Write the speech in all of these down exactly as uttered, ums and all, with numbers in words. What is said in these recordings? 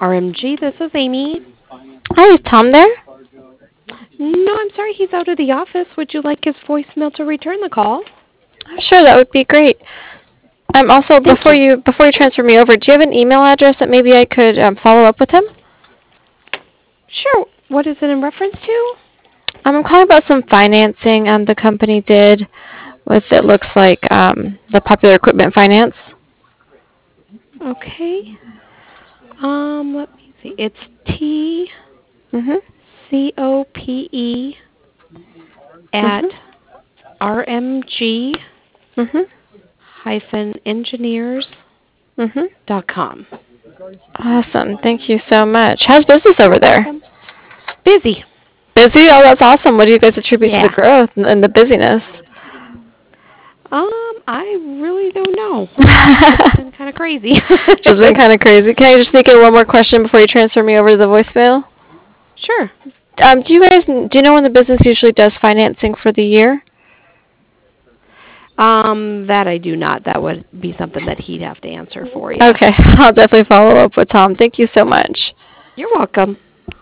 R M G, this is Amy. Hi, is Tom there? No, I'm sorry, he's out of the office. Would you like his voicemail to return the call? Sure, that would be great. Um, also, Thank before you. you before you transfer me over, do you have an email address that maybe I could um, follow up with him? Sure. What is it in reference to? Um, I'm calling about some financing um, the company did with it looks like um, the Popular Equipment Finance. Okay. Um, let me see. It's T Mhm. C O P E at Mhm. R M G Mhm. hyphen engineers Mhm. dot com. Awesome. Thank you so much. How's business You're over there? welcome. Busy. Busy? Oh, that's awesome. What do you guys attribute to the Yeah. growth and and the busyness? Um, I really don't know. It's been kind of crazy. It's been kind of crazy. Can I just sneak in one more question before you transfer me over to the voicemail? Sure. Um, do you guys do you know when the business usually does financing for the year? Um, that I do not. That would be something that he'd have to answer for you. Okay, I'll definitely follow up with Tom. Thank you so much. You're welcome.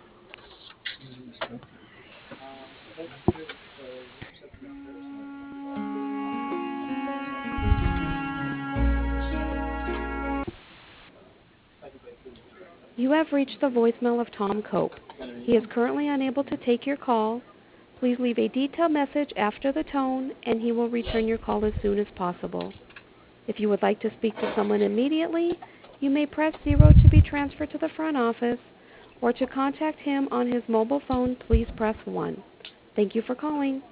You have reached the voicemail of Tom Cope. He is currently unable to take your call. Please leave a detailed message after the tone, and he will return your call as soon as possible. If you would like to speak to someone immediately, you may press zero to be transferred to the front office, or to contact him on his mobile phone, please press one. Thank you for calling.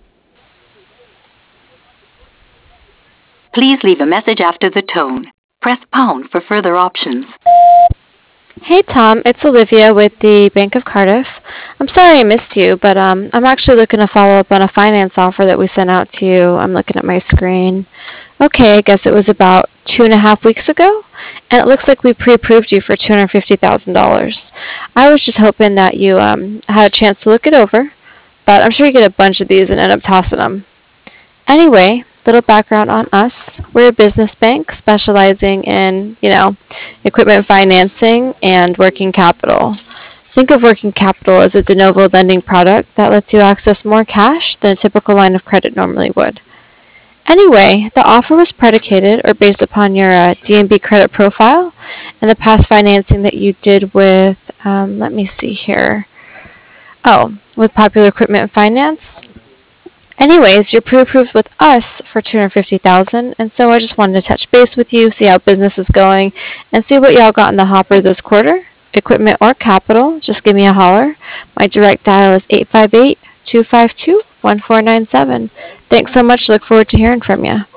Please leave a message after the tone. Press pound for further options. Hey Tom, it's Olivia with the Bank of Cardiff. I'm sorry I missed you, but um, I'm actually looking to follow up on a finance offer that we sent out to you. I'm looking at my screen. Okay, I guess it was about two and a half weeks ago, and it looks like we pre-approved you for two hundred fifty thousand dollars. I was just hoping that you um, had a chance to look it over, but I'm sure you get a bunch of these and end up tossing them. Anyway, little background on us. We're a business bank specializing in, you know, equipment financing and working capital. Think of working capital as a de novo lending product that lets you access more cash than a typical line of credit normally would. Anyway, the offer was predicated or based upon your uh, D N B credit profile and the past financing that you did with, um, let me see here. Oh, with Popular Equipment Finance. Anyways, you're pre-approved with us for two hundred fifty thousand dollars, and so I just wanted to touch base with you, see how business is going, and see what y'all got in the hopper this quarter. Equipment or capital, just give me a holler. My direct dial is eight five eight, two five two, one four nine seven. Thanks so much. Look forward to hearing from you.